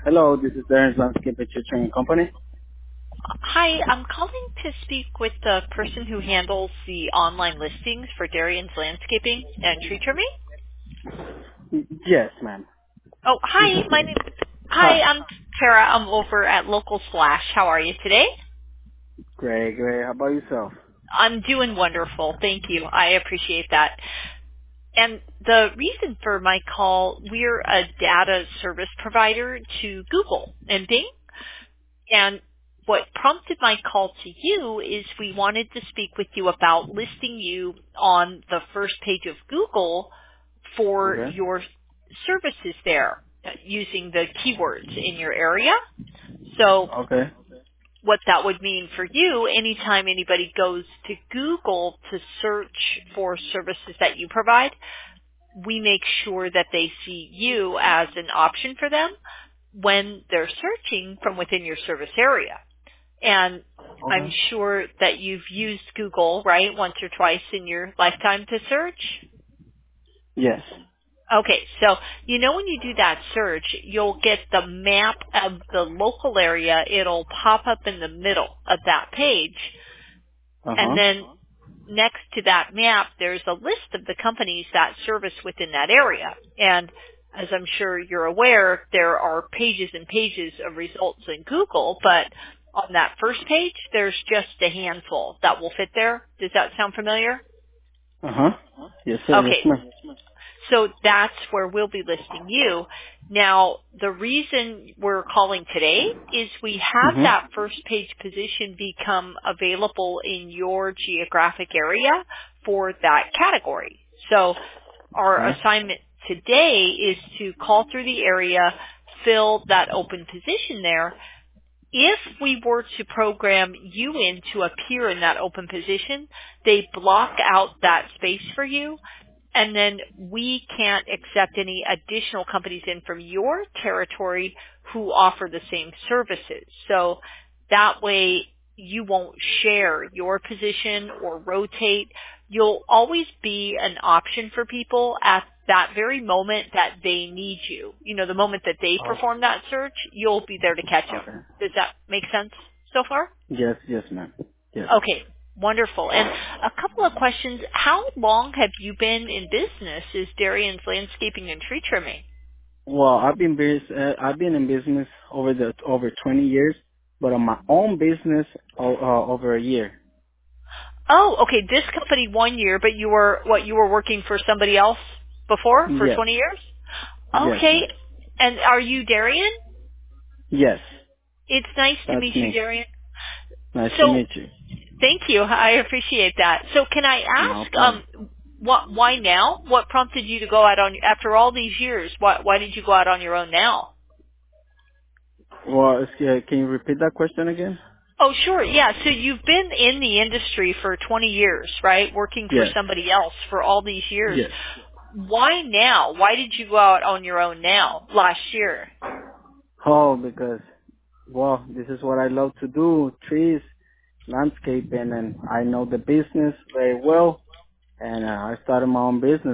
Hello, this is Darren's Landscape Training Company. Hi, I'm calling to speak with the person who handles the online listings for Darian's Landscaping and Tree Trimming. Yes, ma'am. Oh, This is hi, Hi. I'm Tara. I'm over at Local Slash. How are you today? Great, great. How about yourself? I'm doing wonderful. Thank you. I appreciate that. And the reason for my call, we're a data service provider to Google and Bing. And what prompted my call to you is we wanted to speak with you about listing you on the first page of Google for Okay. your services there using the keywords in your area. So Okay. what that would mean for you, anytime anybody goes to Google to search for services that you provide, we make sure that they see you as an option for them when they're searching from within your service area. And I'm Okay. sure that you've used Google, right, once or twice in your lifetime to search. Yes. Okay, so when you do that search, you'll get the map of the local area. It'll pop up in the middle of that page. And Uh-huh. then next to that map, there's a list of the companies that service within that area. And as I'm sure you're aware, there are pages and pages of results in Google, but on that first page, there's just a handful that will fit there. Does that sound familiar? Uh-huh. Yes, sir. Yes, Okay, ma'am. so that's where we'll be listing you. Now, the reason we're calling today is we have that Mm-hmm. first page position become available in your geographic area for that category. So our Okay. assignment today is to call through the area, fill that open position there. If we were to program you in to appear in that open position, they block out that space for you, and then we can't accept any additional companies in from your territory who offer the same services. So that way you won't share your position or rotate. You'll always be an option for people at that very moment that they need you. The moment that they Oh, perform that search, you'll be there to catch them. okay. Does that make sense so far? Yes, yes, ma'am. Yes. Okay, wonderful. And a couple of questions. How long have you been in business as Darian's Landscaping and Tree Trimming? Well, I've been in business over 20 years, but on my own business over a year. Oh, okay. This company 1 year, but you were working for somebody else before for Yes. 20 years? Yes, Okay. ma'am. And are you Darian? Yes. It's nice to That's meet you, me. Darian. Nice to So meet you. thank you. I appreciate that. So can I No ask, problem. why now? What prompted you to go out on, after all these years, why did you go out on your own now? Well, can you repeat that question again? Oh, sure. Yeah. So you've been in the industry for 20 years, right? Working for Yes. somebody else for all these years. Yes. Why now? Why did you go out on your own now, last year? Oh, because, well, this is what I love to do, trees, landscaping, and I know the business very well. And I started my own business.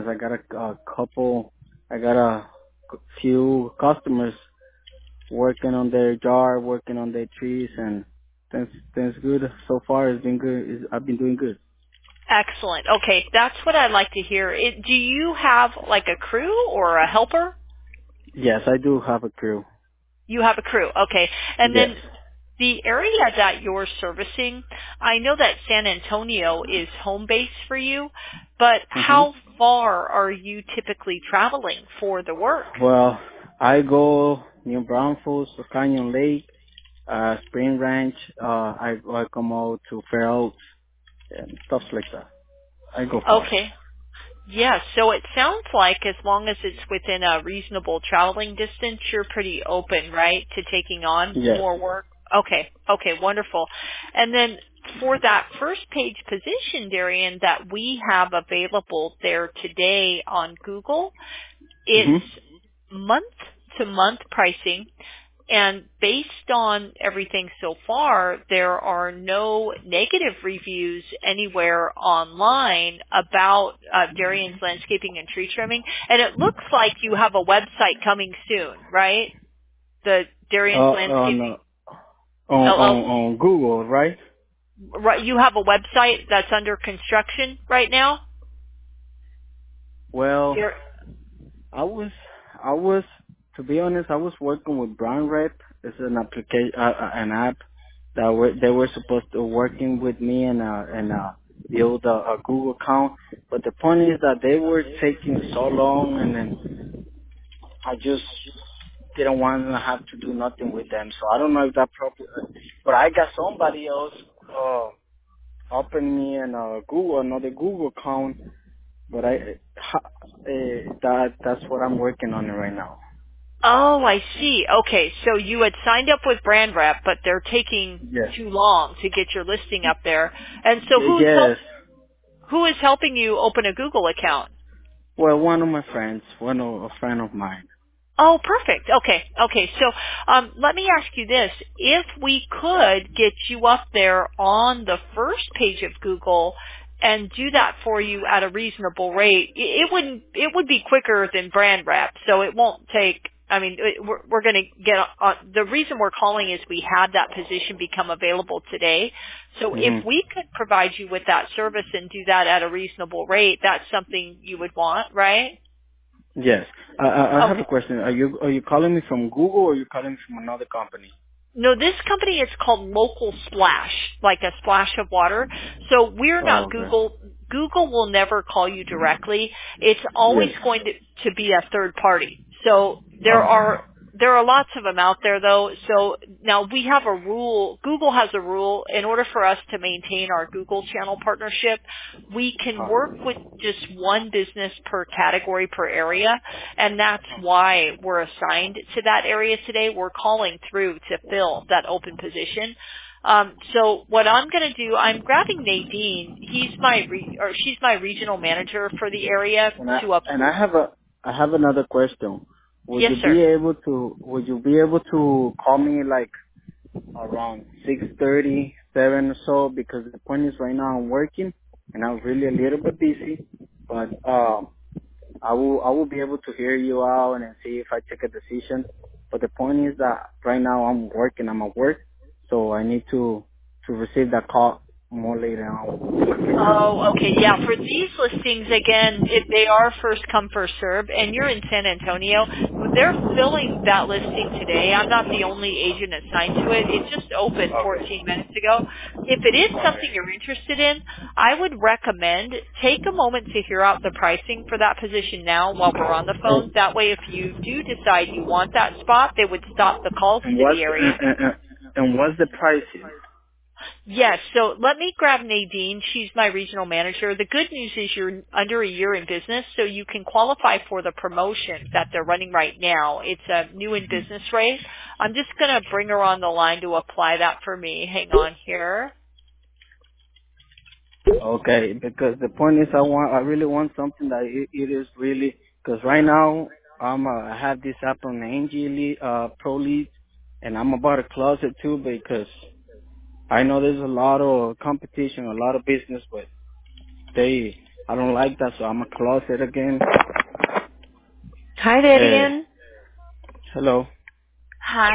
I got a few customers working on their yard, working on their trees, and things good. So far, it's been good. I've been doing good. Excellent. Okay. That's what I'd like to hear. Do you have like a crew or a helper? Yes, I do have a crew. You have a crew. Okay. And Yes. then the area that you're servicing, I know that San Antonio is home base for you, but hmm how far are you typically traveling for the work? Well, I go New Braunfels, Canyon Lake, Spring Ranch. I come out to Fair Oaks and stuff like that. I go far. Okay. Yes. So it sounds like as long as it's within a reasonable traveling distance, you're pretty open, right, to taking on Yes. more work? Okay. Okay. Wonderful. And then for that first page position, Darian, that we have available there today on Google, it's hmm month to month pricing. And based on everything so far, there are no negative reviews anywhere online about Darian's Landscaping and Tree Trimming. And it looks like you have a website coming soon, right? the Darian's Landscaping LLC. On Google, right? Right, you have a website that's under construction right now? Well, Dar- I was, to be honest, I was working with Brand Rep. It's an application, an app that they were supposed to working with me and build a Google account. But the point is that they were taking so long, and then I just didn't want to have to do nothing with them. So I don't know if that probably, but I got somebody else open me another Google account. But that's what I'm working on right now. Oh, I see. Okay, so you had signed up with Brand Rep, but they're taking Yes. too long to get your listing up there. And so Yes. who is helping you open a Google account? Well, one of my friends, a friend of mine. Oh, perfect. Okay. So let me ask you this. If we could get you up there on the first page of Google and do that for you at a reasonable rate, it would be quicker than Brand Wrap, so it won't take, I mean, we're going to get on, the reason we're calling is we had that position become available today. So Hmm. if we could provide you with that service and do that at a reasonable rate, that's something you would want, right? Yes. I have Okay. a question. Are you calling me from Google or are you calling me from another company? No, this company is called Local Splash, like a splash of water. So we're Oh, not okay. Google. Google will never call you directly. It's always Yes. going to be a third party. So Okay. there are lots of them out there though. So now we have a rule. Google has a rule. In order for us to maintain our Google channel partnership, we can work with just one business per category per area, and that's why we're assigned to that area today. We're calling through to fill that open position. So what I'm going to do, I'm grabbing Nadine. She's my regional manager for the area And to up. I have another question. Yes, sir. Would you be able to call me like around 6:30, 7 or so? Because the point is right now I'm working and I'm really a little bit busy. But I will be able to hear you out and see if I take a decision. But the point is that right now I'm working. I'm at work, so I need to receive that call more later on. Oh, okay. Yeah, for these listings, again, if they are first come, first serve, and you're in San Antonio, they're filling that listing today. I'm not the only agent assigned to it. It just opened 14 minutes ago. If it is something you're interested in, I would recommend take a moment to hear out the pricing for that position now while we're on the phone. And, That way, if you do decide you want that spot, they would stop the calls and to what's the area. and what's the pricing? Yes, so let me grab Nadine. She's my regional manager. The good news is you're under a year in business, so you can qualify for the promotion that they're running right now. It's a new in business rate. I'm just going to bring her on the line to apply that for me. Hang on here. Okay, because the point is I really want something that it is really, because right now I have this app on Angie Pro Leads, and I'm about to close it too because I know there's a lot of competition, a lot of business, but I don't like that, so I'm gonna close it again. Hi, Uh, Vivian. hello. Hi.